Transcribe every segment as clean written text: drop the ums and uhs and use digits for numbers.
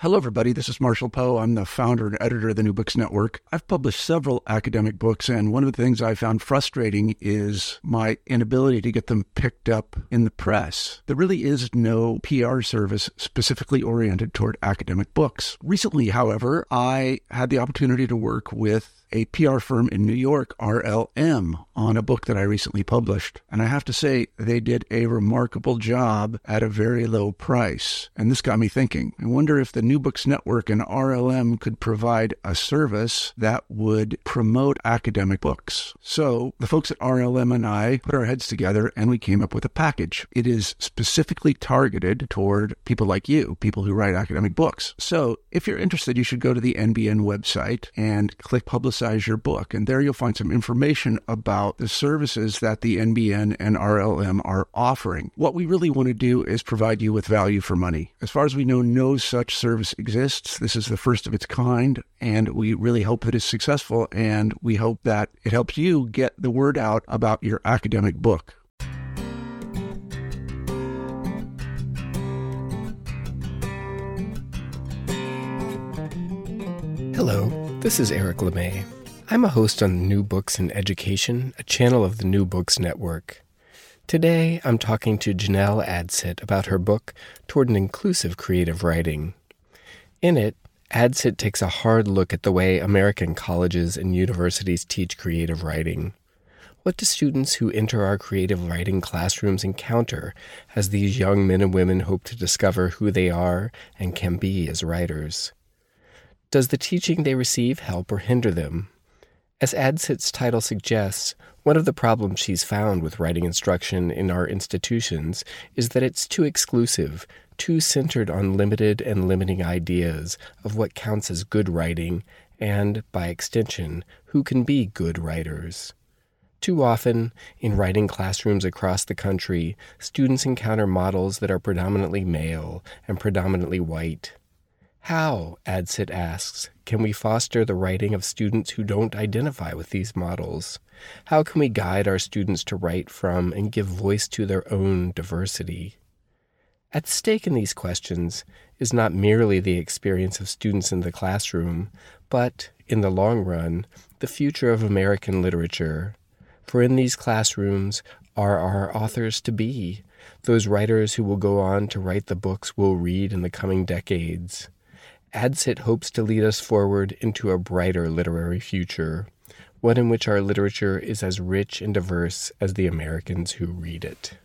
Hello, everybody. This is Marshall Poe. I'm the founder and editor of the New Books Network. I've published several academic books, and one of the things I found frustrating is my inability to get them picked up in the press. There really is no PR service specifically oriented toward academic books. Recently, however, I had the opportunity to work with a PR firm in New York, RLM, on a book that I recently published. And I have to say, they did a remarkable job at a very low price. And this got me thinking. I wonder if the New Books Network and RLM could provide a service that would promote academic books. So the folks at RLM and I put our heads together and we came up with a package. It is specifically targeted toward people like you, people who write academic books. So if you're interested, you should go to the NBN website and click Publicize Your Book. And there you'll find some information about the services that the NBN and RLM are offering. What we really want to do is provide you with value for money. As far as we know, no such service exists. This is the first of its kind, and we really hope that it's successful, and we hope that it helps you get the word out about your academic book. Hello, this is Eric LeMay. I'm a host on New Books in Education, a channel of the New Books Network. Today, I'm talking to Janelle Adsit about her book, Toward an Inclusive Creative Writing. In it, Adsit takes a hard look at the way American colleges and universities teach creative writing. What do students who enter our creative writing classrooms encounter as these young men and women hope to discover who they are and can be as writers? Does the teaching they receive help or hinder them? As Adsit's title suggests, one of the problems she's found with writing instruction in our institutions is that it's too exclusive, too centered on limited and limiting ideas of what counts as good writing and, by extension, who can be good writers. Too often, in writing classrooms across the country, students encounter models that are predominantly male and predominantly white. How, Adsit asks, can we foster the writing of students who don't identify with these models? How can we guide our students to write from and give voice to their own diversity? At stake in these questions is not merely the experience of students in the classroom, but, in the long run, the future of American literature. For in these classrooms are our authors-to-be, those writers who will go on to write the books we'll read in the coming decades. Adsit hopes to lead us forward into a brighter literary future, one in which our literature is as rich and diverse as the Americans who read it.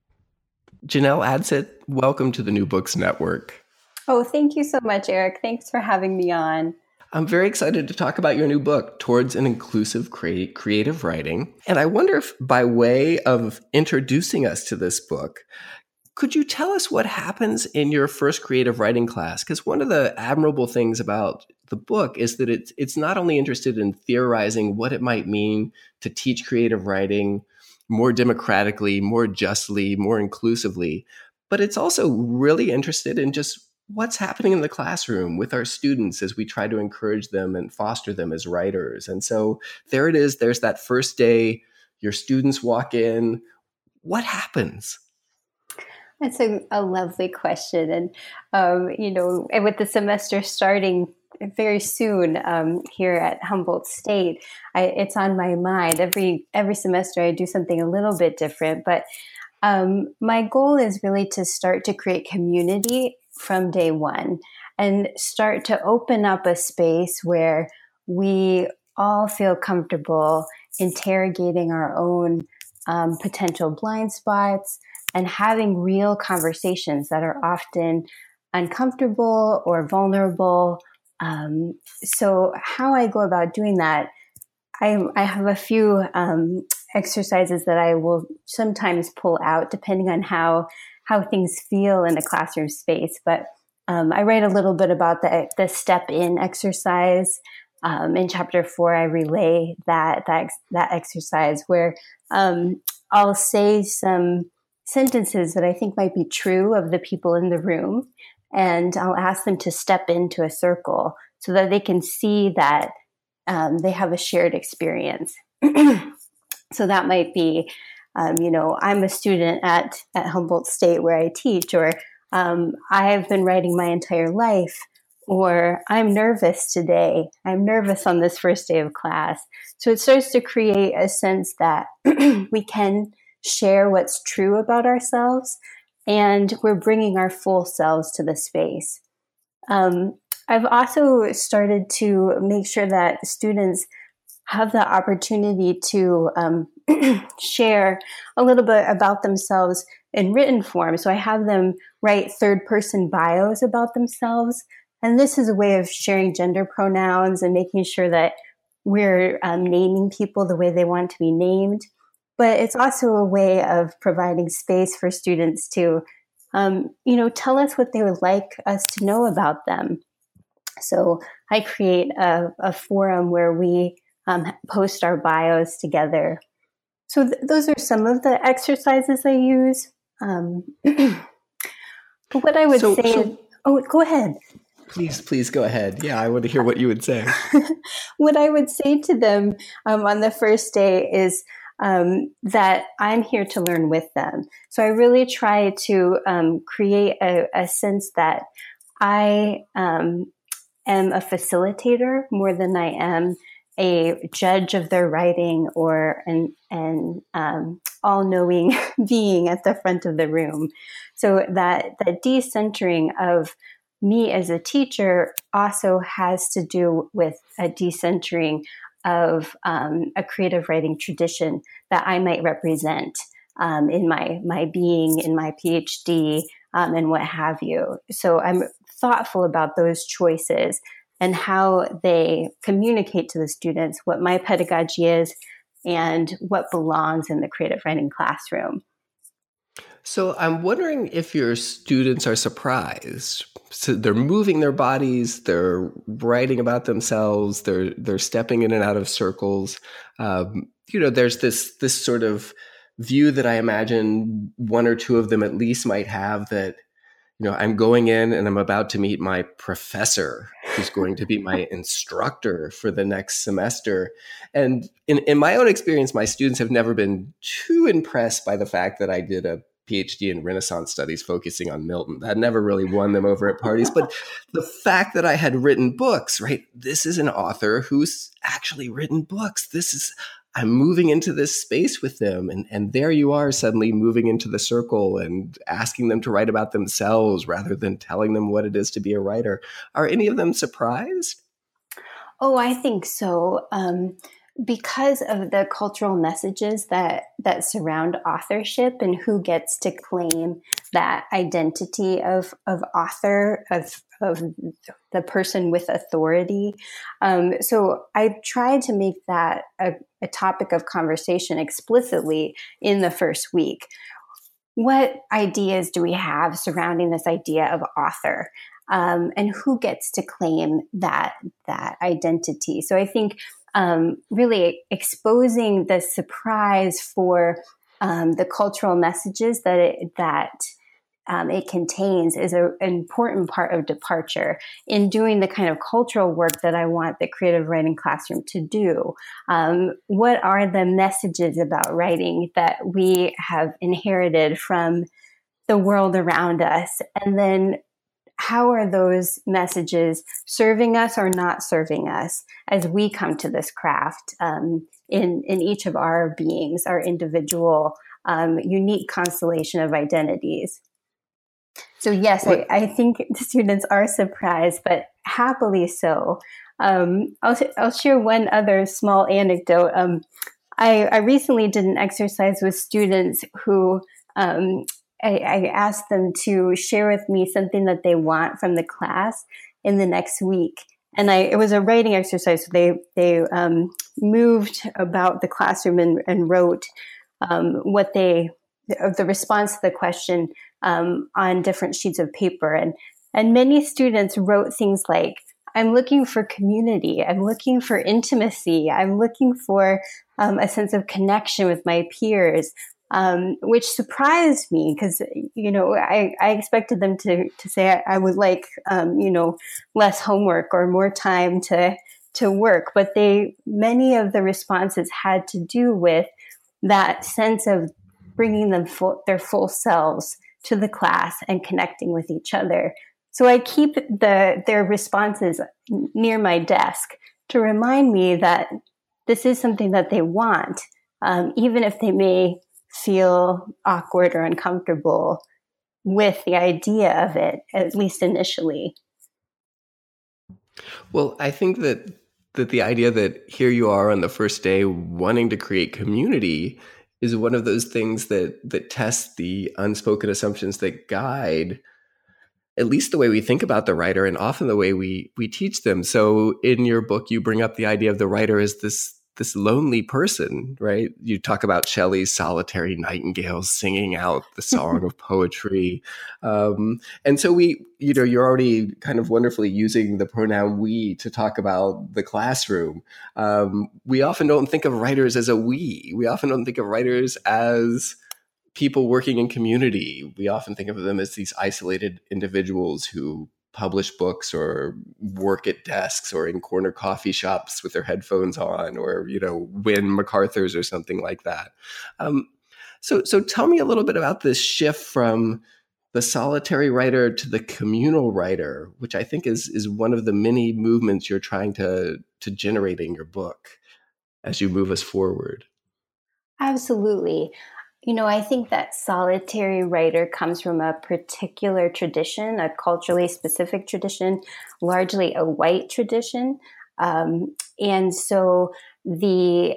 Janelle Adsit, welcome to the New Books Network. Oh, thank you so much, Eric. Thanks for having me on. I'm very excited to talk about your new book, Towards an Inclusive Creative Writing. And I wonder if, by way of introducing us to this book, could you tell us what happens in your first creative writing class? Because one of the admirable things about the book is that it's not only interested in theorizing what it might mean to teach creative writing more democratically, more justly, more inclusively, but it's also really interested in just what's happening in the classroom with our students as we try to encourage them and foster them as writers. And so there it is. There's that first day. Your students walk in. What happens? That's a lovely question. And, and with the semester starting very soon here at Humboldt State, it's on my mind. Every semester I do something a little bit different. But my goal is really to start to create community from day one and start to open up a space where we all feel comfortable interrogating our own potential blind spots and having real conversations that are often uncomfortable or vulnerable. So how I go about doing that, I have a few exercises that I will sometimes pull out depending on how things feel in a classroom space. But I write a little bit about the step in exercise. In chapter 4, I relay that exercise where I'll say some sentences that I think might be true of the people in the room. And I'll ask them to step into a circle so that they can see that they have a shared experience. So that might be, I'm a student at Humboldt State where I teach, or I have been writing my entire life, or I'm nervous today. I'm nervous on this first day of class. So it starts to create a sense that we can share what's true about ourselves, and we're bringing our full selves to the space. I've also started to make sure that students have the opportunity to share a little bit about themselves in written form. So I have them write third-person bios about themselves. And this is a way of sharing gender pronouns and making sure that we're naming people the way they want to be named. But it's also a way of providing space for students to, tell us what they would like us to know about them. So I create a forum where we post our bios together. So those are some of the exercises I use. But what I would say, go ahead. Please go ahead. Yeah, I want to hear what you would say. What I would say to them on the first day is that I'm here to learn with them. So I really try to create a sense that I am a facilitator more than I am a judge of their writing or an all-knowing being at the front of the room. So that decentering of me as a teacher also has to do with a decentering of a creative writing tradition that I might represent in my being, in my PhD, and what have you. So I'm thoughtful about those choices and how they communicate to the students what my pedagogy is and what belongs in the creative writing classroom. So I'm wondering if your students are surprised. So they're moving their bodies, they're writing about themselves, they're stepping in and out of circles. There's this sort of view that I imagine one or two of them at least might have that, I'm going in and I'm about to meet my professor who's going to be my instructor for the next semester. And in my own experience, my students have never been too impressed by the fact that I did a PhD in Renaissance studies focusing on Milton. That never really won them over at parties. But the fact that I had written books, right? This is an author who's actually written books. I'm moving into this space with them. And there you are suddenly moving into the circle and asking them to write about themselves rather than telling them what it is to be a writer. Are any of them surprised? Oh, I think so. Because of the cultural messages that surround authorship and who gets to claim that identity of author, of the person with authority. So I tried to make that a topic of conversation explicitly in the first week. What ideas do we have surrounding this idea of author? And who gets to claim that identity? So I think really exposing the surprise for the cultural messages that it contains is an important part of departure in doing the kind of cultural work that I want the creative writing classroom to do. What are the messages about writing that we have inherited from the world around us? And then how are those messages serving us or not serving us as we come to this craft in each of our beings, our individual, unique constellation of identities? So yes, I think the students are surprised, but happily so. I'll share one other small anecdote. I recently did an exercise with students who I asked them to share with me something that they want from the class in the next week. And it was a writing exercise. So they moved about the classroom and wrote the response to the question on different sheets of paper. And many students wrote things like, I'm looking for community. I'm looking for intimacy. I'm looking for a sense of connection with my peers. Which surprised me because, I expected them to say I would like, less homework or more time to work. But many of the responses had to do with that sense of bringing them their full selves to the class and connecting with each other. So I keep their responses near my desk to remind me that this is something that they want, even if they may feel awkward or uncomfortable with the idea of it, at least initially. Well, I think that the idea that here you are on the first day wanting to create community is one of those things that tests the unspoken assumptions that guide at least the way we think about the writer and often the way we teach them. So in your book, you bring up the idea of the writer as this lonely person, right? You talk about Shelley's solitary nightingales singing out the song of poetry. And so you're already kind of wonderfully using the pronoun we to talk about the classroom. We often don't think of writers as a we. We often don't think of writers as people working in community. We often think of them as these isolated individuals who publish books or work at desks or in corner coffee shops with their headphones on, or, win MacArthur's or something like that. So tell me a little bit about this shift from the solitary writer to the communal writer, which I think is one of the many movements you're trying to generate in your book as you move us forward. Absolutely. I think that solitary writer comes from a particular tradition, a culturally specific tradition, largely a white tradition. And so the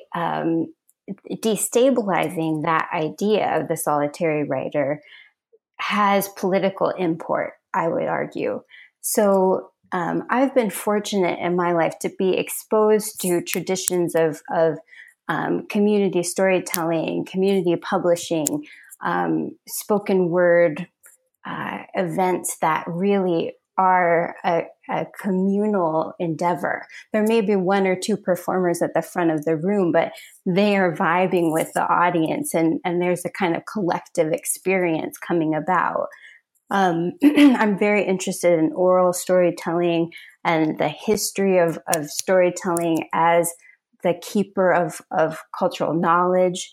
destabilizing that idea of the solitary writer has political import, I would argue. So I've been fortunate in my life to be exposed to traditions of community storytelling, community publishing, spoken word events that really are a communal endeavor. There may be one or two performers at the front of the room, but they are vibing with the audience, and there's a kind of collective experience coming about. I'm very interested in oral storytelling and the history of storytelling as the keeper of cultural knowledge.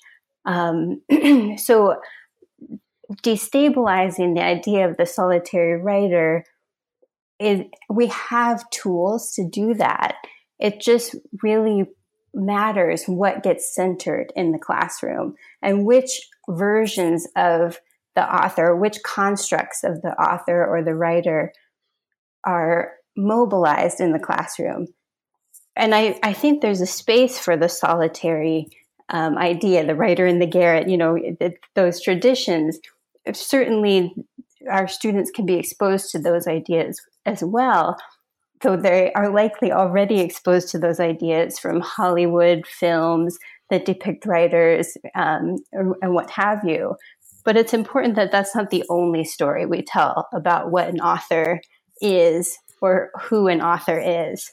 So destabilizing the idea of the solitary writer is, we have tools to do that. It just really matters what gets centered in the classroom and which versions of the author, which constructs of the author or the writer are mobilized in the classroom. And I think there's a space for the solitary idea, the writer in the garret, those traditions. Certainly, our students can be exposed to those ideas as well, though they are likely already exposed to those ideas from Hollywood films that depict writers and what have you. But it's important that that's not the only story we tell about what an author is or who an author is.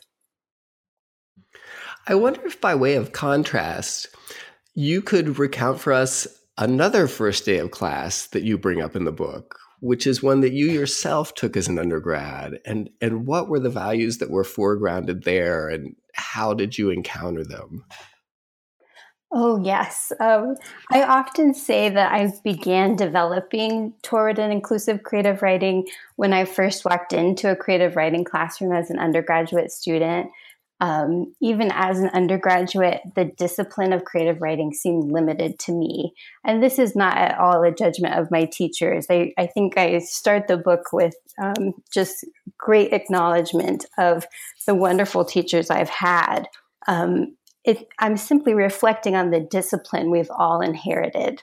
I wonder if by way of contrast, you could recount for us another first day of class that you bring up in the book, which is one that you yourself took as an undergrad. And what were the values that were foregrounded there, and how did you encounter them? Oh, yes. I often say that I began developing toward an inclusive creative writing when I first walked into a creative writing classroom as an undergraduate student. Even as an undergraduate, the discipline of creative writing seemed limited to me. And this is not at all a judgment of my teachers. I think I start the book with just great acknowledgement of the wonderful teachers I've had. I'm simply reflecting on the discipline we've all inherited.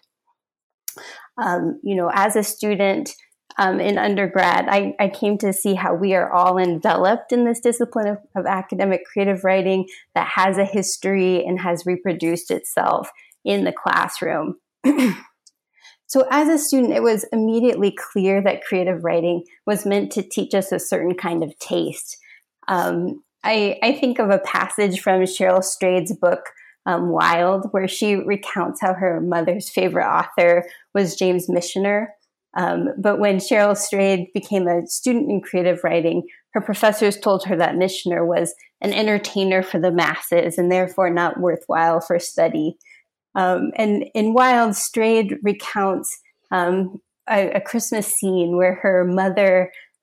As a student, in undergrad, I came to see how we are all enveloped in this discipline of academic creative writing that has a history and has reproduced itself in the classroom. So as a student, it was immediately clear that creative writing was meant to teach us a certain kind of taste. I think of a passage from Cheryl Strayed's book, Wild, where she recounts how her mother's favorite author was James Michener. But when Cheryl Strayed became a student in creative writing, her professors told her that Michener was an entertainer for the masses and therefore not worthwhile for study. And in Wild, Strayed recounts a Christmas scene where her mother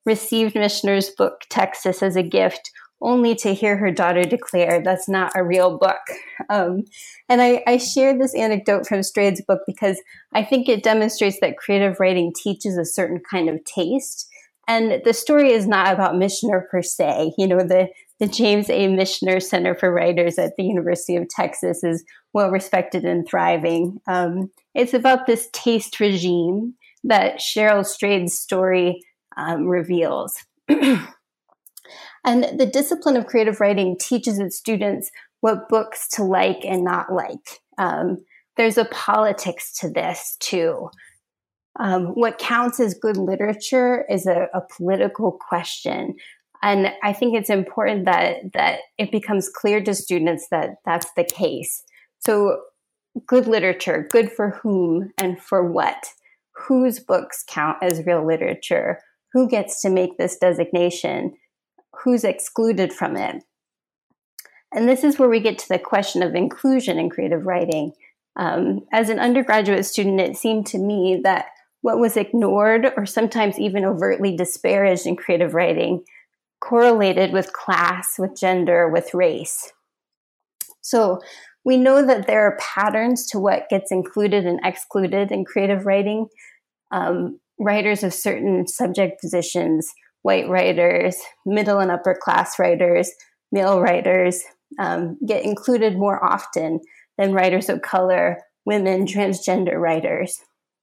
received Michener's book, Texas, as a gift, only to hear her daughter declare, "That's not a real book." And I share this anecdote from Strade's book because I think it demonstrates that creative writing teaches a certain kind of taste. And the story is not about Michener per se. The James A. Michener Center for Writers at the University of Texas is well respected and thriving. It's about this taste regime that Cheryl Strade's story reveals. And the discipline of creative writing teaches its students what books to like and not like. There's a politics to this too. What counts as good literature is a political question. And I think it's important that it becomes clear to students that that's the case. So good literature, good for whom and for what? Whose books count as real literature? Who gets to make this designation? Who's excluded from it? And this is where we get to the question of inclusion in creative writing. As an undergraduate student, it seemed to me that what was ignored or sometimes even overtly disparaged in creative writing correlated with class, with gender, with race. So we know that there are patterns to what gets included and excluded in creative writing. Writers of certain subject positions, white writers, middle and upper class writers, male writers, get included more often than writers of color, women, transgender writers.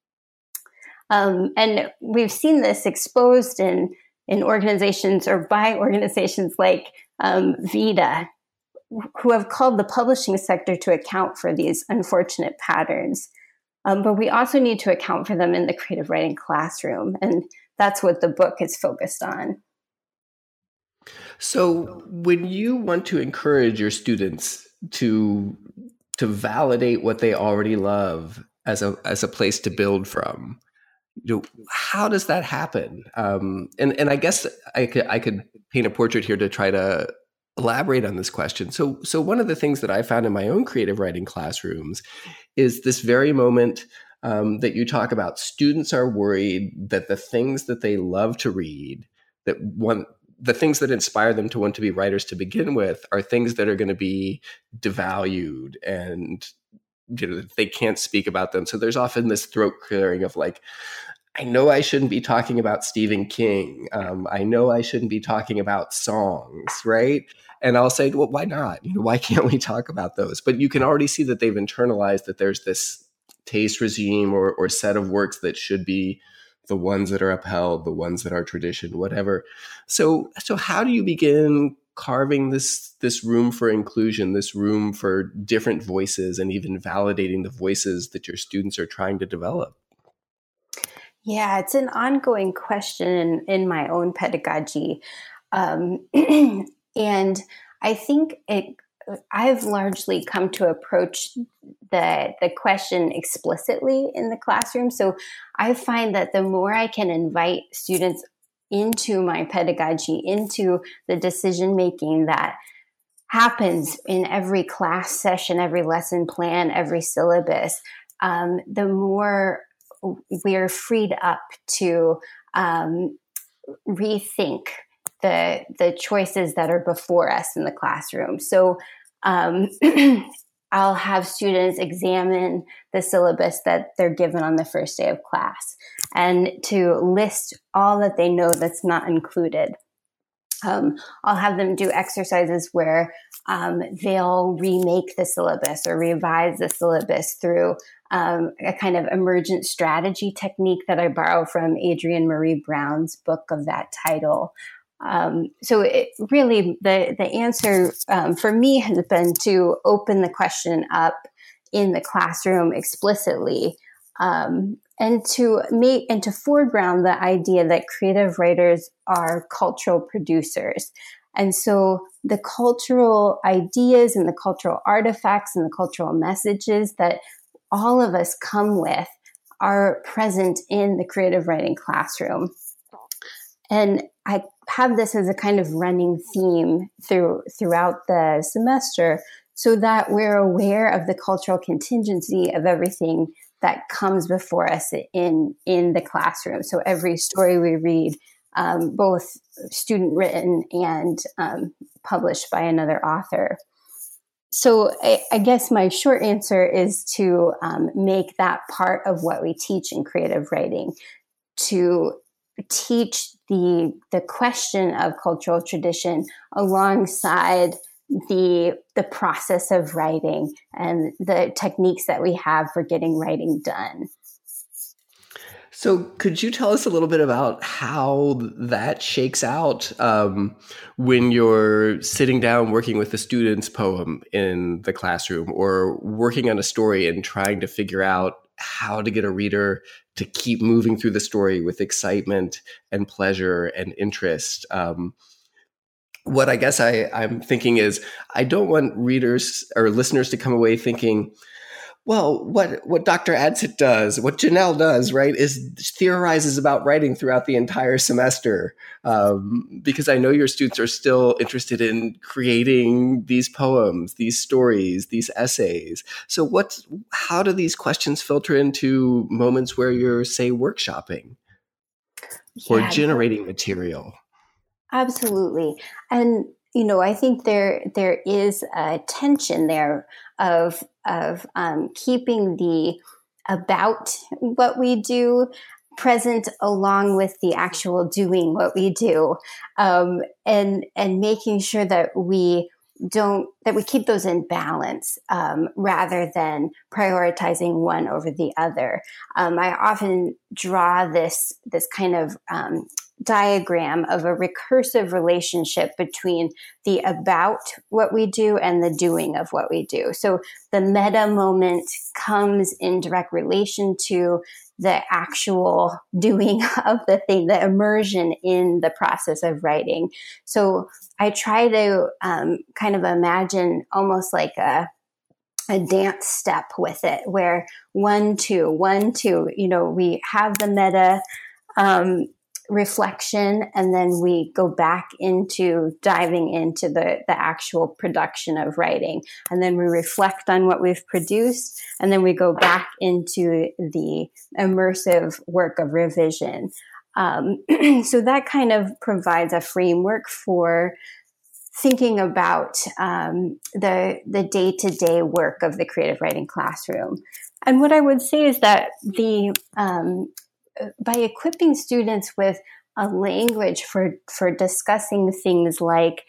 And we've seen this exposed in organizations or by organizations like VIDA, who have called the publishing sector to account for these unfortunate patterns. But we also need to account for them in the creative writing classroom. And that's what the book is focused on. So when you want to encourage your students to validate what they already love as a place to build from, how does that happen? And I guess I could paint a portrait here to try to elaborate on this question. So one of the things that I found in my own creative writing classrooms is this very moment that you talk about. Students are worried that the things that they love to read, the things that inspire them to want to be writers to begin with, are things that are going to be devalued and they can't speak about them. So there's often this throat clearing of like, I know I shouldn't be talking about Stephen King. I know I shouldn't be talking about songs, right? And I'll say, well, why not? Why can't we talk about those? But you can already see that they've internalized that there's this taste regime or set of works that should be the ones that are upheld, the ones that are tradition, whatever. So how do you begin carving this room for inclusion, this room for different voices, and even validating the voices that your students are trying to develop? Yeah, it's an ongoing question in my own pedagogy. And I think I've largely come to approach the question explicitly in the classroom. So I find that the more I can invite students into my pedagogy, into the decision-making that happens in every class session, every lesson plan, every syllabus, the more we're freed up to rethink the choices that are before us in the classroom. So I'll have students examine the syllabus that they're given on the first day of class and to list all that they know that's not included. I'll have them do exercises where they'll remake the syllabus or revise the syllabus through a kind of emergent strategy technique that I borrow from Adrienne Maree Brown's book of that title. So it really, the answer for me has been to open the question up in the classroom explicitly, and to foreground the idea that creative writers are cultural producers. And so the cultural ideas and the cultural artifacts and the cultural messages that all of us come with are present in the creative writing classroom. And I have this as a kind of running theme throughout the semester so that we're aware of the cultural contingency of everything that comes before us in the classroom. So every story we read both student written and published by another author. So I guess my short answer is to make that part of what we teach in creative writing, to teach the question of cultural tradition alongside the process of writing and the techniques that we have for getting writing done. So could you tell us a little bit about how that shakes out when you're sitting down working with a student's poem in the classroom, or working on a story and trying to figure out how to get a reader to keep moving through the story with excitement and pleasure and interest? What I guess I'm thinking is, I don't want readers or listeners to come away thinking, well, what Dr. Adsett does, what Janelle does, right, is theorizes about writing throughout the entire semester. Because I know your students are still interested in creating these poems, these stories, these essays. So how do these questions filter into moments where you're, say, workshopping or generating material? Absolutely. And, I think there is a tension there of keeping the about what we do present along with the actual doing what we do, and making sure that we keep those in balance, rather than prioritizing one over the other. I often draw this kind of diagram of a recursive relationship between the about what we do and the doing of what we do. So the meta moment comes in direct relation to the actual doing of the thing, the immersion in the process of writing. So I try to kind of imagine almost like a dance step with it, where 1, 2, 1, 2, we have the meta reflection, and then we go back into diving into the actual production of writing, and then we reflect on what we've produced, and then we go back into the immersive work of revision. So that kind of provides a framework for thinking about the day-to-day work of the creative writing classroom. And what I would say is that by equipping students with a language for discussing things like,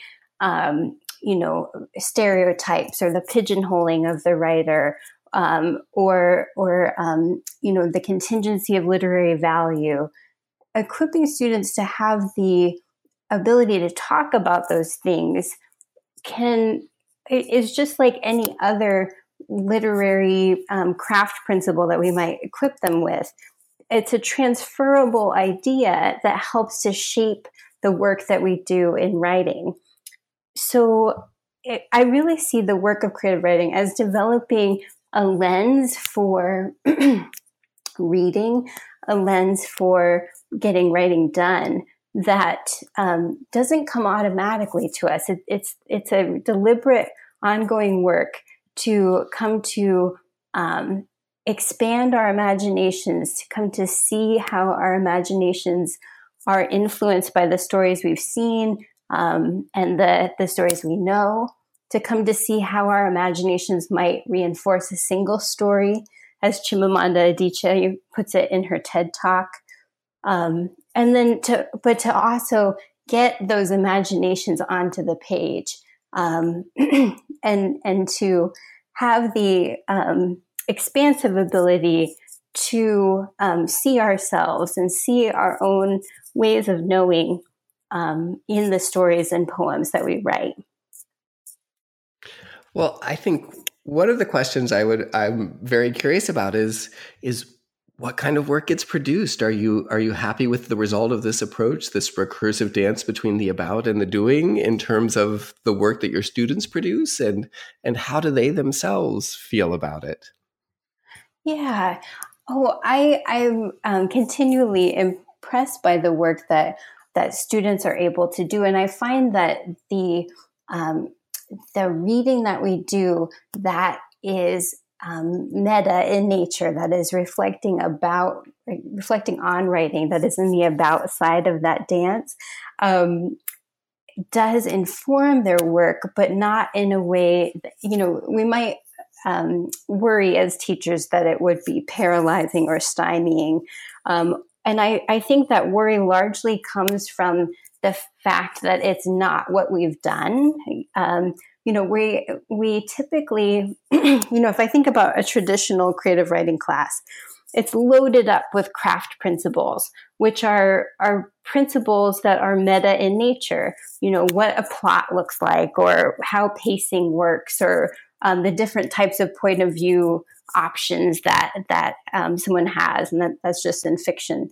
stereotypes or the pigeonholing of the writer, or the contingency of literary value, equipping students to have the ability to talk about those things is just like any other literary craft principle that we might equip them with. It's a transferable idea that helps to shape the work that we do in writing. So I really see the work of creative writing as developing a lens for reading, a lens for getting writing done that doesn't come automatically to us. It's a deliberate, ongoing work to come to expand our imaginations, to come to see how our imaginations are influenced by the stories we've seen, and the stories we know, to come to see how our imaginations might reinforce a single story, as Chimamanda Adichie puts it in her TED Talk. And then to also get those imaginations onto the page, and to have the expansive ability to see ourselves and see our own ways of knowing in the stories and poems that we write. Well, I think one of the questions I'm very curious about is what kind of work gets produced? Are you happy with the result of this approach, this recursive dance between the about and the doing, in terms of the work that your students produce, and how do they themselves feel about it? Yeah. Oh, I'm continually impressed by the work that students are able to do, and I find that the reading that we do that is meta in nature, that is reflecting on writing, that is in the about side of that dance, does inform their work, but not in a way that, we might worry as teachers that it would be paralyzing or stymieing. And I think that worry largely comes from the fact that it's not what we've done. We typically, if I think about a traditional creative writing class, it's loaded up with craft principles, which are principles that are meta in nature. What a plot looks like, or how pacing works, or the different types of point of view options that someone has, and that's just in fiction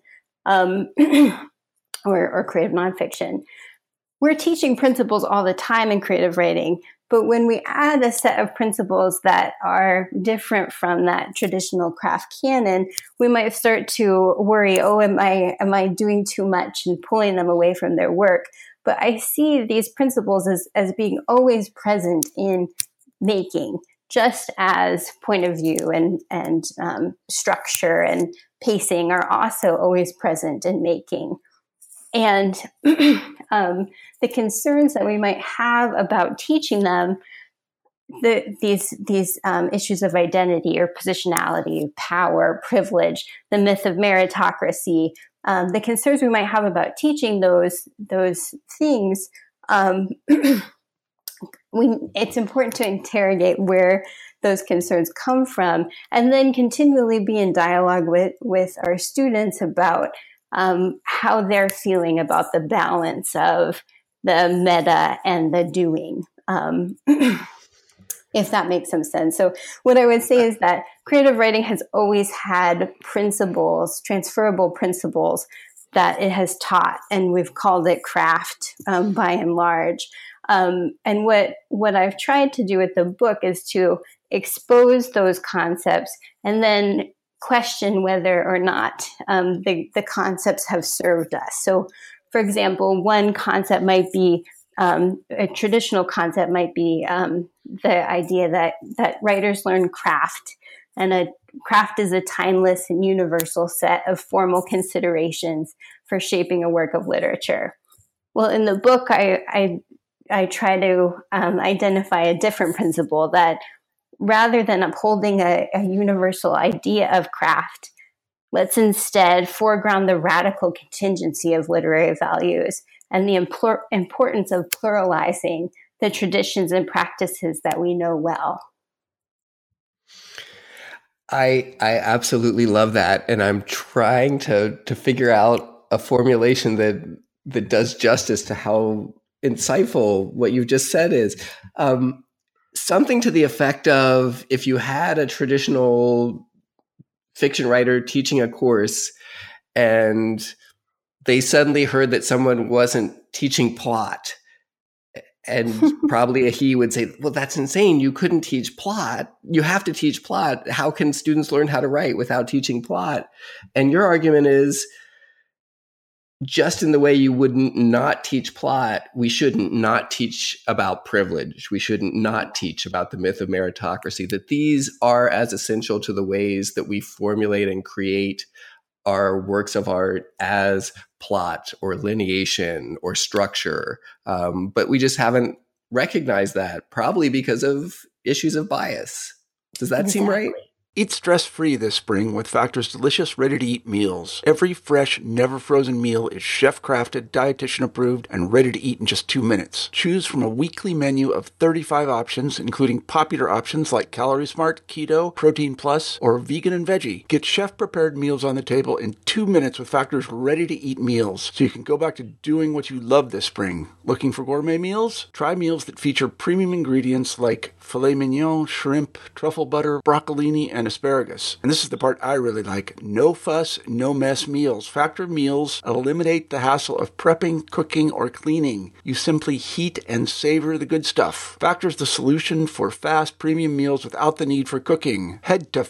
or creative nonfiction. We're teaching principles all the time in creative writing, but when we add a set of principles that are different from that traditional craft canon, we might start to worry, am I doing too much and pulling them away from their work? But I see these principles as being always present in making, just as point of view and structure and pacing are also always present in making. And the concerns that we might have about teaching them these issues of identity or positionality, power, privilege, the myth of meritocracy, the concerns we might have about teaching those things, it's important to interrogate where those concerns come from, and then continually be in dialogue with our students about how they're feeling about the balance of the meta and the doing, if that makes some sense. So what I would say is that creative writing has always had principles, transferable principles, that it has taught, and we've called it craft by and large. And what I've tried to do with the book is to expose those concepts and then question whether or not the concepts have served us. So, for example, one concept might be, a traditional concept might be the idea that writers learn craft, and a craft is a timeless and universal set of formal considerations for shaping a work of literature. Well, in the book, I try to identify a different principle, that rather than upholding a universal idea of craft, let's instead foreground the radical contingency of literary values and the importance of pluralizing the traditions and practices that we know well. I absolutely love that, and I'm trying to figure out a formulation that does justice to how insightful what you just said is. Something to the effect of, if you had a traditional fiction writer teaching a course and they suddenly heard that someone wasn't teaching plot, and probably he would say, well, that's insane. You couldn't teach plot. You have to teach plot. How can students learn how to write without teaching plot? And your argument is, just in the way you wouldn't not teach plot, we shouldn't not teach about privilege. We shouldn't not teach about the myth of meritocracy, that these are as essential to the ways that we formulate and create our works of art as plot or lineation or structure. But we just haven't recognized that, probably because of issues of bias. Does that seem right? Eat stress-free this spring with Factor's delicious, ready-to-eat meals. Every fresh, never-frozen meal is chef-crafted, dietitian-approved, and ready to eat in just 2 minutes. Choose from a weekly menu of 35 options, including popular options like Calorie Smart, Keto, Protein Plus, or Vegan and Veggie. Get chef-prepared meals on the table in 2 minutes with Factor's ready-to-eat meals, so you can go back to doing what you love this spring. Looking for gourmet meals? Try meals that feature premium ingredients like filet mignon, shrimp, truffle butter, broccolini, and and asparagus. And this is the part I really like. No fuss, no mess meals. Factor meals eliminate the hassle of prepping, cooking, or cleaning. You simply heat and savor the good stuff. Factor's the solution for fast premium meals without the need for cooking. Head to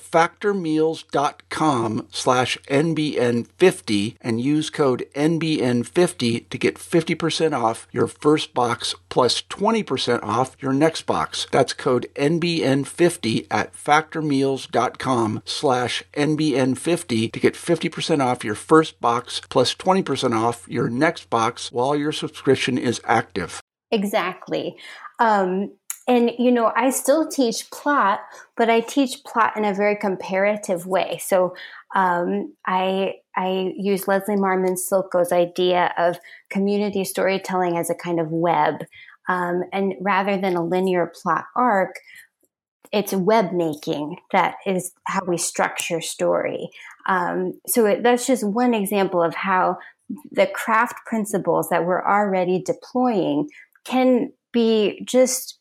factormeals.com/NBN50 and use code NBN50 to get 50% off your first box plus 20% off your next box. That's code NBN50 at factormeals.com/NBN50 to get 50% off your first box plus 20% off your next box while your subscription is active. Exactly. And, I still teach plot, but I teach plot in a very comparative way. So I use Leslie Marmon Silko's idea of community storytelling as a kind of web. And rather than a linear plot arc, it's web making. That is how we structure story. So that's just one example of how the craft principles that we're already deploying can be just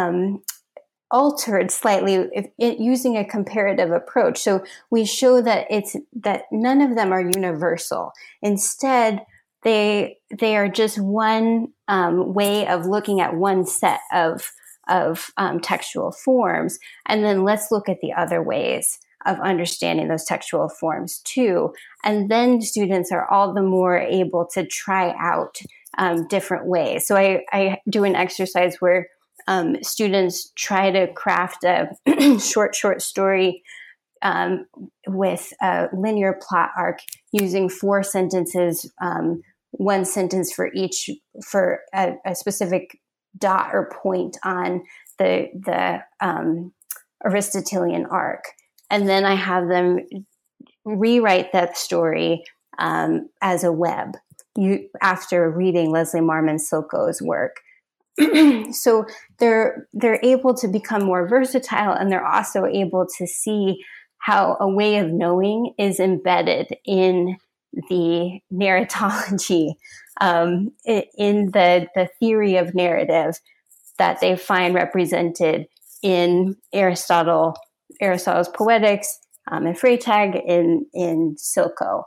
altered slightly using a comparative approach. So we show that none of them are universal. Instead, they are just one way of looking at one set of textual forms, and then let's look at the other ways of understanding those textual forms too. And then students are all the more able to try out different ways. So I do an exercise where students try to craft a short story with a linear plot arc using 4 sentences, one sentence for each, for a specific dot or point on the Aristotelian arc. And then I have them rewrite that story as a web after reading Leslie Marmon Silko's work. So they're able to become more versatile, and they're also able to see how a way of knowing is embedded in the narratology, in the theory of narrative that they find represented in Aristotle's Poetics, and Freytag in Silko.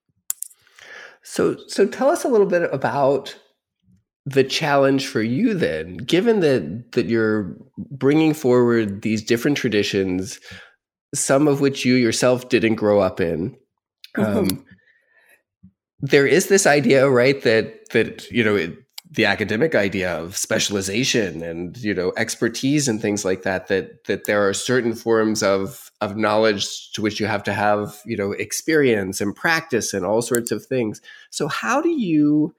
So tell us a little bit about the challenge for you then, given that you're bringing forward these different traditions, some of which you yourself didn't grow up in. There is this idea, right, that the academic idea of specialization and expertise and things like that there are certain forms of knowledge to which you have to have experience and practice and all sorts of things. So how do you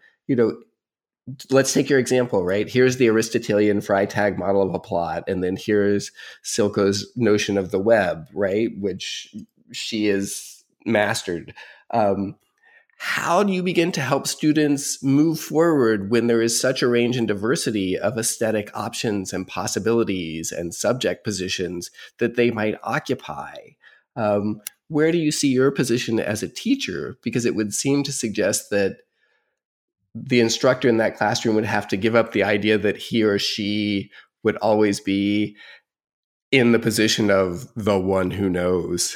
let's take your example, right? Here's the Aristotelian Freytag model of a plot, and then here's Silko's notion of the web, right, which she has mastered. How do you begin to help students move forward when there is such a range and diversity of aesthetic options and possibilities and subject positions that they might occupy? Where do you see your position as a teacher? Because it would seem to suggest that the instructor in that classroom would have to give up the idea that he or she would always be in the position of the one who knows.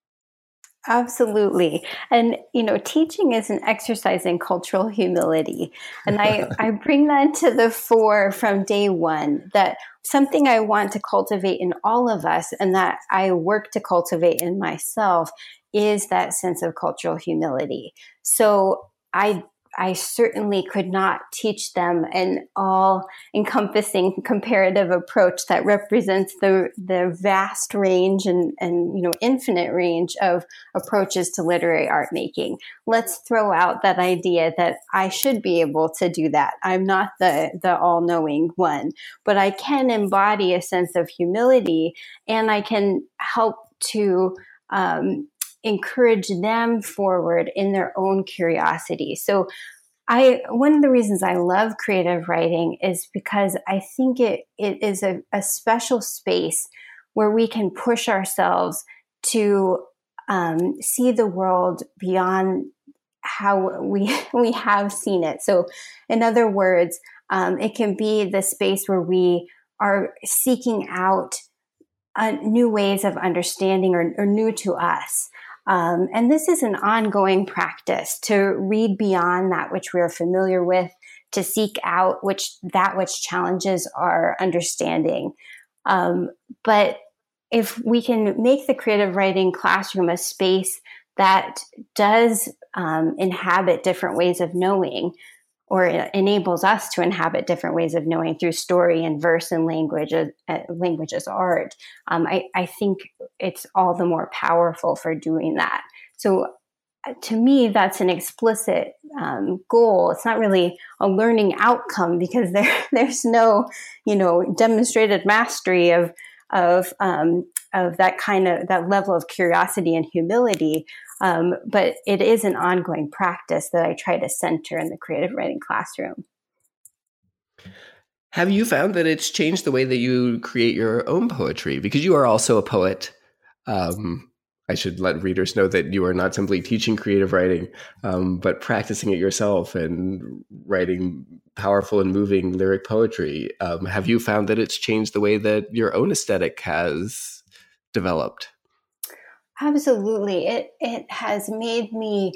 Absolutely. And, teaching is an exercise in cultural humility. And I bring that to the fore from day one, that something I want to cultivate in all of us and that I work to cultivate in myself is that sense of cultural humility. So I certainly could not teach them an all-encompassing comparative approach that represents the vast range and infinite range of approaches to literary art making. Let's throw out that idea that I should be able to do that. I'm not the all-knowing one, but I can embody a sense of humility, and I can help to encourage them forward in their own curiosity. So one of the reasons I love creative writing is because I think it is a special space where we can push ourselves to see the world beyond how we have seen it. So in other words, it can be the space where we are seeking out new ways of understanding or new to us. And this is an ongoing practice to read beyond that which we are familiar with, to seek out that which challenges our understanding. But if we can make the creative writing classroom a space that does inhabit different ways of knowing, or enables us to inhabit different ways of knowing through story and verse and language as art, I think it's all the more powerful for doing that. So to me, that's an explicit goal. It's not really a learning outcome because there's no, demonstrated mastery of that level of curiosity and humility. But it is an ongoing practice that I try to center in the creative writing classroom. Have you found that it's changed the way that you create your own poetry? Because you are also a poet. I should let readers know that you are not simply teaching creative writing, but practicing it yourself and writing powerful and moving lyric poetry. Have you found that it's changed the way that your own aesthetic has developed? Absolutely. It has made me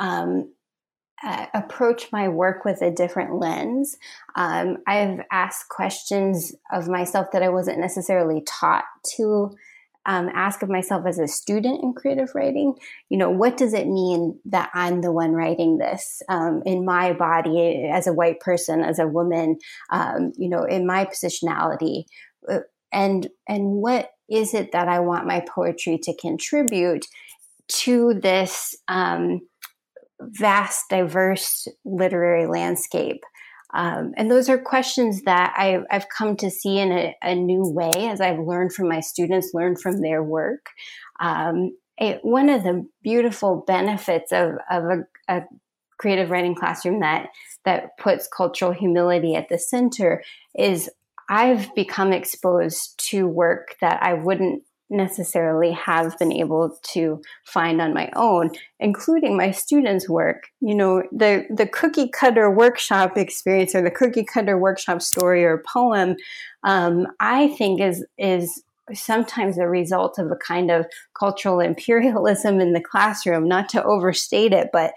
approach my work with a different lens. I've asked questions of myself that I wasn't necessarily taught to ask of myself as a student in creative writing. What does it mean that I'm the one writing this in my body, as a white person, as a woman, in my positionality, and what is it that I want my poetry to contribute to this vast, diverse literary landscape? And those are questions that I've come to see in a new way as I've learned from my students, learned from their work. One of the beautiful benefits of a creative writing classroom that puts cultural humility at the center is I've become exposed to work that I wouldn't necessarily have been able to find on my own, including my students' work. The cookie cutter workshop experience or the cookie cutter workshop story or poem, I think is sometimes a result of a kind of cultural imperialism in the classroom, not to overstate it, but,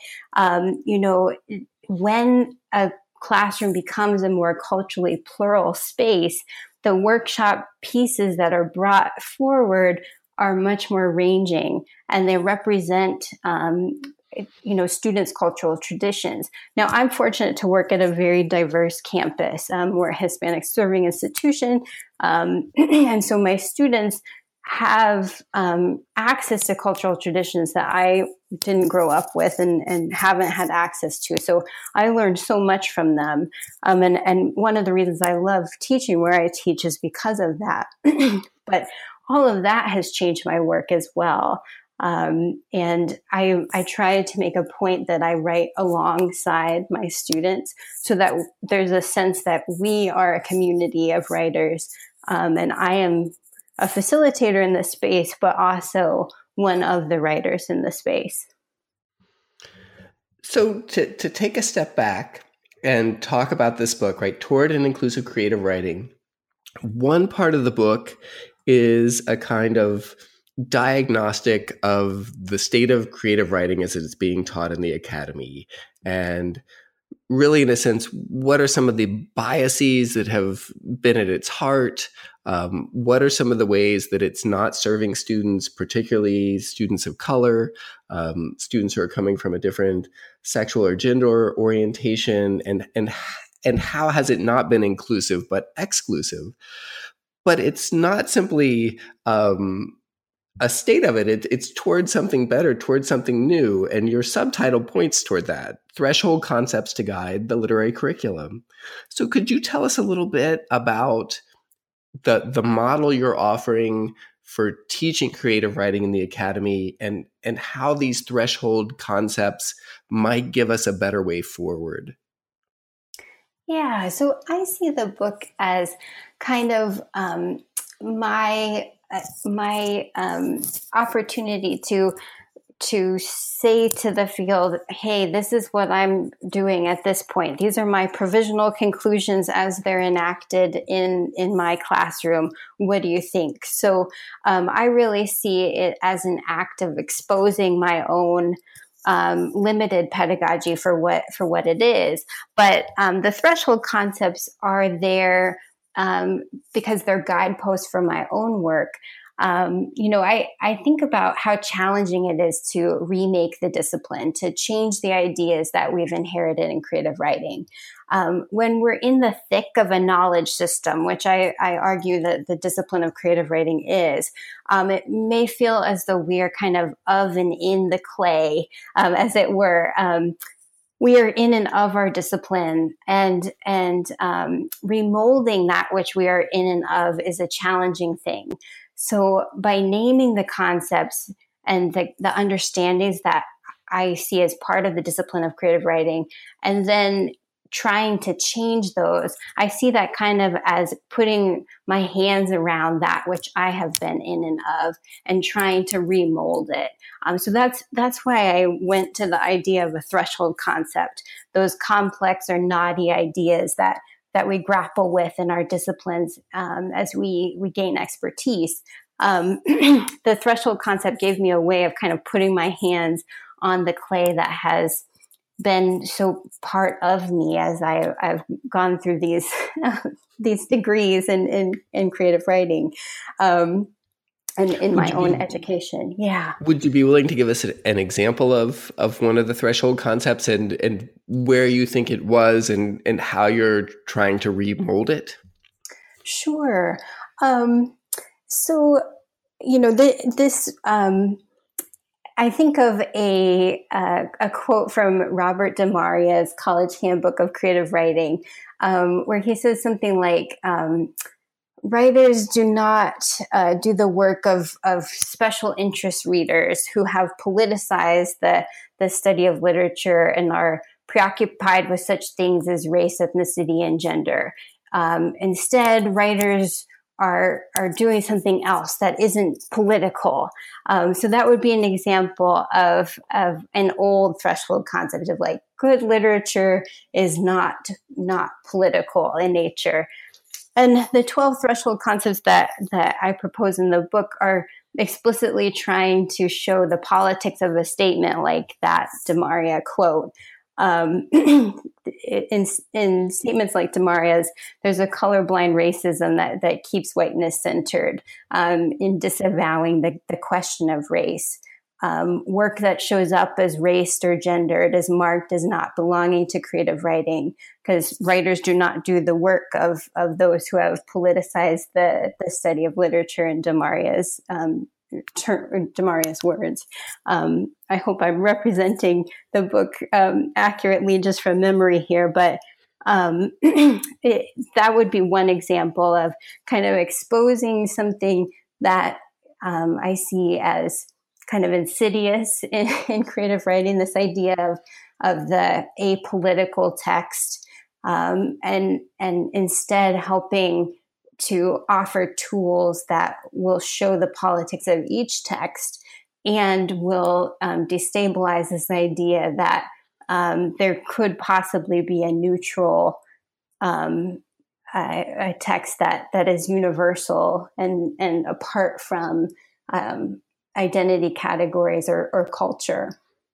when a classroom becomes a more culturally plural space, the workshop pieces that are brought forward are much more ranging, and they represent, students' cultural traditions. Now, I'm fortunate to work at a very diverse campus. We're a Hispanic serving institution, and so my students have access to cultural traditions that I didn't grow up with and haven't had access to. So I learned so much from them. And one of the reasons I love teaching where I teach is because of that. But all of that has changed my work as well. And I try to make a point that I write alongside my students so that there's a sense that we are a community of writers. And I am a facilitator in the space, but also one of the writers in the space. So to take a step back and talk about this book, right, Toward an Inclusive Creative Writing, one part of the book is a kind of diagnostic of the state of creative writing as it's being taught in the academy. And really, in a sense, what are some of the biases that have been at its heart? What are some of the ways that it's not serving students, particularly students of color, students who are coming from a different sexual or gender orientation, and how has it not been inclusive but exclusive? But it's not simply a state of it. It's towards something better, towards something new. And your subtitle points toward that: Threshold Concepts to Guide the Literary Curriculum. So could you tell us a little bit about the model you're offering for teaching creative writing in the academy and how these threshold concepts might give us a better way forward? Yeah, so I see the book as kind of my opportunity to to say to the field, hey, this is what I'm doing at this point. These are my provisional conclusions as they're enacted in my classroom. What do you think? So I really see it as an act of exposing my own limited pedagogy for what it is. But the threshold concepts are there because they're guideposts for my own work. I think about how challenging it is to remake the discipline, to change the ideas that we've inherited in creative writing. When we're in the thick of a knowledge system, which I argue that the discipline of creative writing is, it may feel as though we are kind of and in the clay, as it were. We are in and of our discipline, and remolding that which we are in and of is a challenging thing. So by naming the concepts and the understandings that I see as part of the discipline of creative writing, and then trying to change those, I see that kind of as putting my hands around that which I have been in and of and trying to remold it. So that's why I went to the idea of a threshold concept, those complex or knotty ideas that we grapple with in our disciplines as we gain expertise. The threshold concept gave me a way of kind of putting my hands on the clay that has been so part of me as I've gone through these these degrees in creative writing and in my own education. Yeah. Would you be willing to give us an example of one of the threshold concepts and where you think it was and how you're trying to remold it? Sure. So, this I think of a quote from Robert DeMaria's College Handbook of Creative Writing, where he says something like, writers do not do the work of special interest readers who have politicized the study of literature and are preoccupied with such things as race, ethnicity, and gender. Instead, writers are doing something else that isn't political. So that would be an example of an old threshold concept of like good literature is not political in nature. And the 12 threshold concepts that I propose in the book are explicitly trying to show the politics of a statement like that DeMaria quote. In statements like DeMaria's, there's a colorblind racism that keeps whiteness centered in disavowing the question of race. Work that shows up as raced or gendered is marked as not belonging to creative writing because writers do not do the work of those who have politicized the study of literature in DeMaria's words. I hope I'm representing the book accurately just from memory here, but that would be one example of kind of exposing something that I see as kind of insidious in creative writing, this idea of the apolitical text, and instead helping to offer tools that will show the politics of each text and will destabilize this idea that there could possibly be a neutral a text that is universal and apart from identity categories or culture.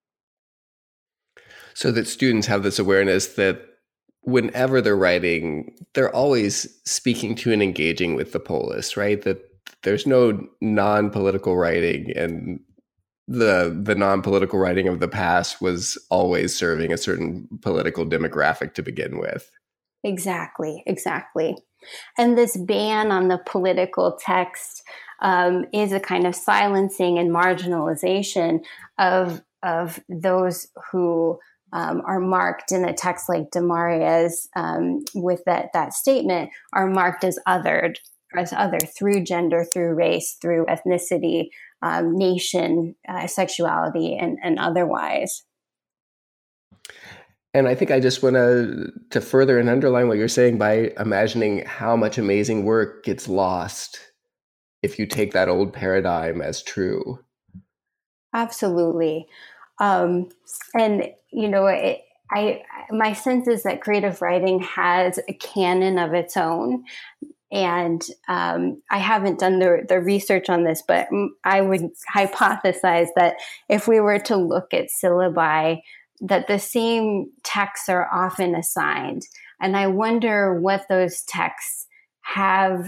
So that students have this awareness that whenever they're writing, they're always speaking to and engaging with the polis, right? That there's no non-political writing, and the non-political writing of the past was always serving a certain political demographic to begin with. Exactly. And this ban on the political text is a kind of silencing and marginalization of those who are marked in a text like DeMaria's with that statement are marked as other through gender, through race, through ethnicity, nation, sexuality, and otherwise. And I think I just want to further and underline what you're saying by imagining how much amazing work gets lost if you take that old paradigm as true. Absolutely. And, my sense is that creative writing has a canon of its own. And I haven't done the research on this, but I would hypothesize that if we were to look at syllabi, that the same texts are often assigned. And I wonder what those texts have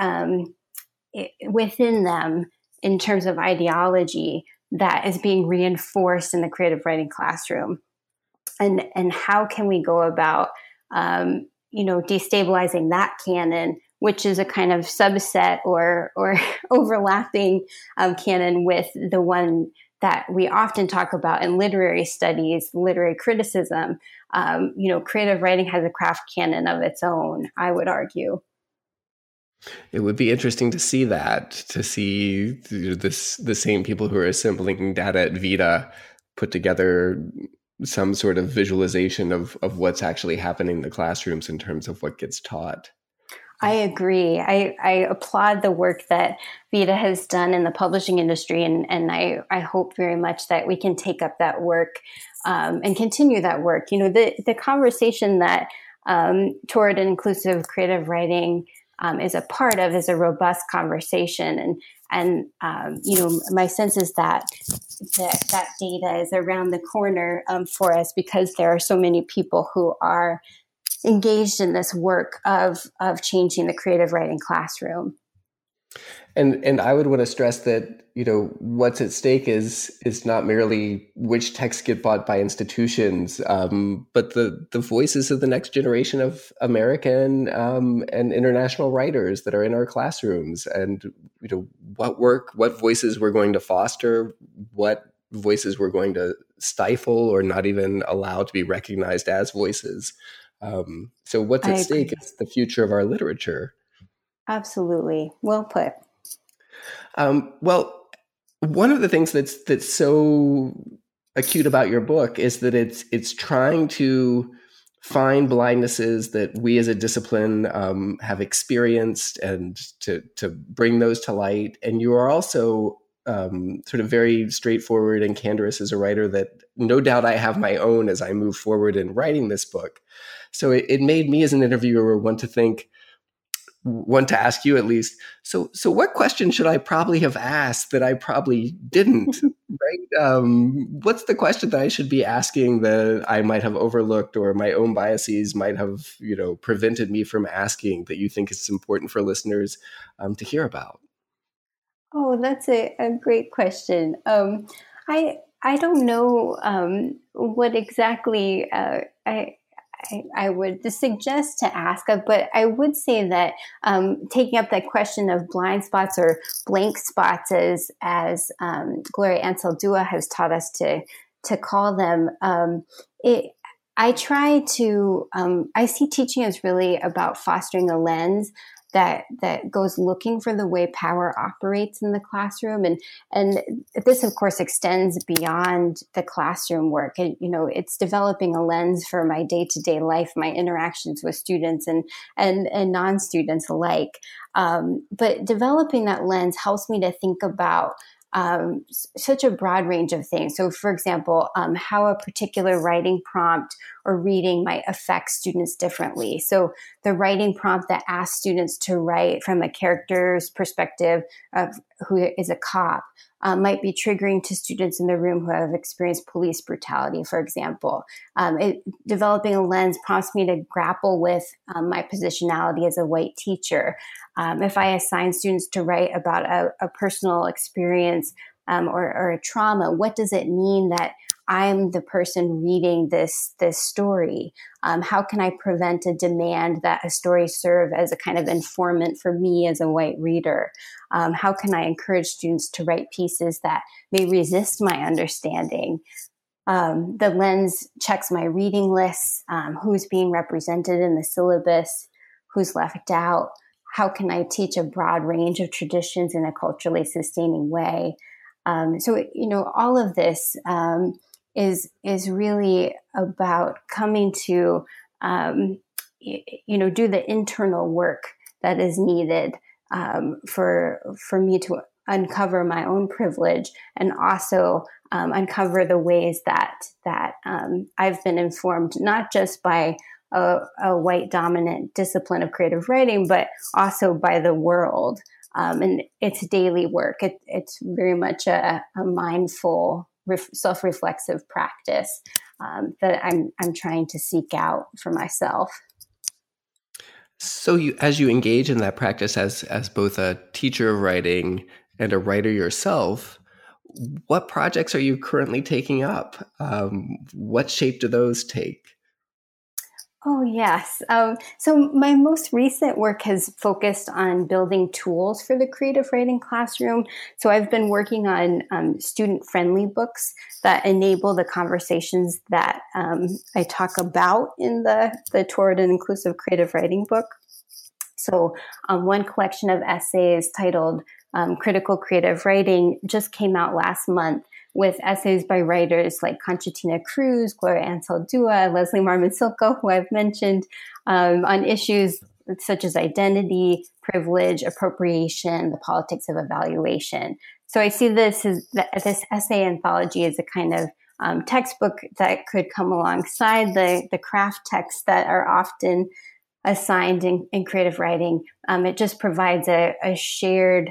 within them in terms of ideology that is being reinforced in the creative writing classroom. And how can we go about, destabilizing that canon, which is a kind of subset or overlapping canon with the one that we often talk about in literary studies, literary criticism. Creative writing has a craft canon of its own, I would argue. It would be interesting to see the same people who are assembling data at VITA put together some sort of visualization of what's actually happening in the classrooms in terms of what gets taught. I agree. I applaud the work that VITA has done in the publishing industry, and I hope very much that we can take up that work and continue that work. The conversation that toward inclusive creative writing is a part of is a robust conversation, and my sense is that data is around the corner for us because there are so many people who are engaged in this work of changing the creative writing classroom. And I would want to stress that, what's at stake is not merely which texts get bought by institutions, but the voices of the next generation of American and international writers that are in our classrooms, and what voices we're going to foster, what voices we're going to stifle or not even allow to be recognized as voices. So what's at stake is the future of our literature. Absolutely. Well put. Well, one of the things that's so acute about your book is that it's trying to find blindnesses that we as a discipline have experienced and to bring those to light. And you are also sort of very straightforward and candorous as a writer that no doubt I have my own as I move forward in writing this book. So it made me as an interviewer want to ask you at least, so what question should I probably have asked that I probably didn't, right? What's the question that I should be asking that I might have overlooked or my own biases might have, prevented me from asking that you think is important for listeners to hear about? Oh, that's a great question. I don't know what exactly I would suggest to ask, but I would say that taking up that question of blind spots or blank spots, as Gloria Anzaldúa has taught us to call them, I try to. I see teaching as really about fostering a lens that goes looking for the way power operates in the classroom, and this of course extends beyond the classroom work. And it's developing a lens for my day-to-day life, my interactions with students and non-students alike. But developing that lens helps me to think about such a broad range of things. So, for example, how a particular writing prompt or reading might affect students differently. So, the writing prompt that asks students to write from a character's perspective of who is a cop might be triggering to students in the room who have experienced police brutality, for example. Developing a lens prompts me to grapple with my positionality as a white teacher. If I assign students to write about a personal experience or a trauma, what does it mean that I'm the person reading this story? How can I prevent a demand that a story serve as a kind of informant for me as a white reader? How can I encourage students to write pieces that may resist my understanding? The lens checks my reading lists, who's being represented in the syllabus, who's left out. How can I teach a broad range of traditions in a culturally sustaining way? So, all of this is really about coming to, do the internal work that is needed for me to uncover my own privilege and also uncover the ways that I've been informed, not just by a white dominant discipline of creative writing, but also by the world and its daily work. It's very much a mindful, self-reflexive practice that I'm trying to seek out for myself. So as you engage in that practice as both a teacher of writing and a writer yourself, what projects are you currently taking up? What shape do those take? Oh, yes. So my most recent work has focused on building tools for the creative writing classroom. So I've been working on student-friendly books that enable the conversations that I talk about in the Toward an Inclusive Creative Writing book. So one collection of essays titled Critical Creative Writing just came out last month, with essays by writers like Conchatina Cruz, Gloria Anzaldúa, Leslie Marmon Silko, who I've mentioned, on issues such as identity, privilege, appropriation, the politics of evaluation. So I see this essay anthology as a kind of textbook that could come alongside the craft texts that are often assigned in creative writing. It just provides a shared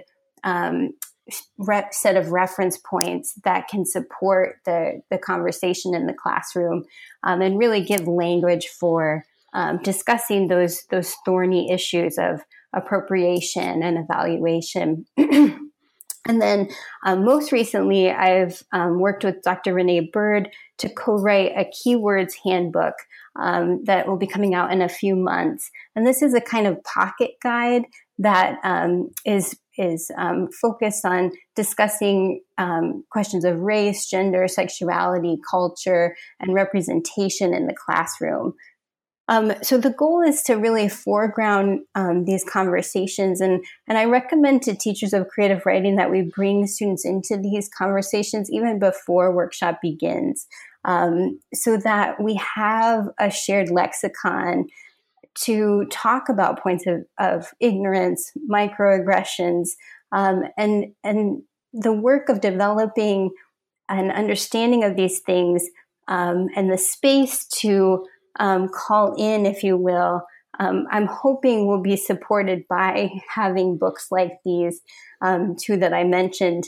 set of reference points that can support the conversation in the classroom and really give language for discussing those thorny issues of appropriation and evaluation. And then most recently, I've worked with Dr. Renee Bird to co-write a keywords handbook that will be coming out in a few months. And this is a kind of pocket guide that is focused on discussing questions of race, gender, sexuality, culture, and representation in the classroom. So the goal is to really foreground these conversations. And I recommend to teachers of creative writing that we bring students into these conversations even before workshop begins, so that we have a shared lexicon to talk about points of ignorance, microaggressions, and the work of developing an understanding of these things and the space to call in, if you will. I'm hoping will be supported by having books like these two that I mentioned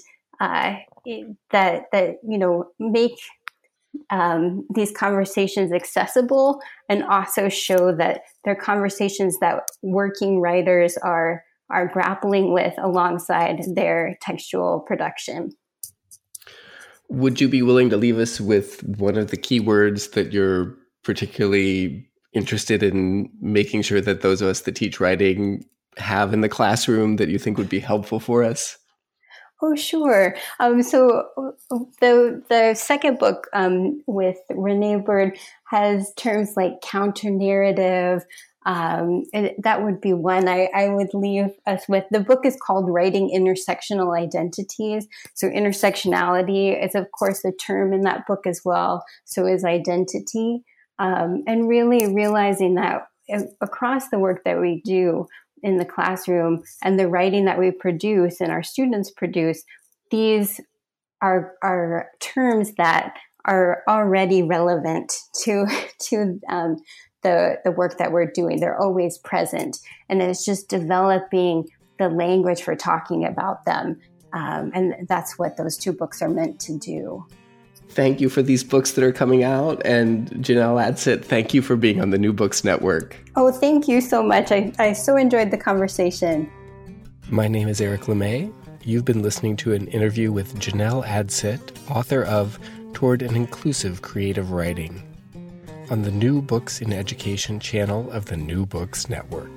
that make these conversations accessible and also show that they're conversations that working writers are grappling with alongside their textual production. Would you be willing to leave us with one of the keywords that you're particularly interested in making sure that those of us that teach writing have in the classroom that you think would be helpful for us? Oh, sure. So the second book with Renee Bird has terms like counter-narrative. That would be one I would leave us with. The book is called Writing Intersectional Identities. So intersectionality is, of course, a term in that book as well. So is identity. And really realizing that across the work that we do in the classroom and the writing that we produce and our students produce, these are terms that are already relevant to the work that we're doing. They're always present. And it's just developing the language for talking about them. And that's what those two books are meant to do. Thank you for these books that are coming out. And Janelle Adsett, thank you for being on the New Books Network. Oh, thank you so much. I so enjoyed the conversation. My name is Eric LeMay. You've been listening to an interview with Janelle Adsett, author of Toward an Inclusive Creative Writing, on the New Books in Education channel of the New Books Network.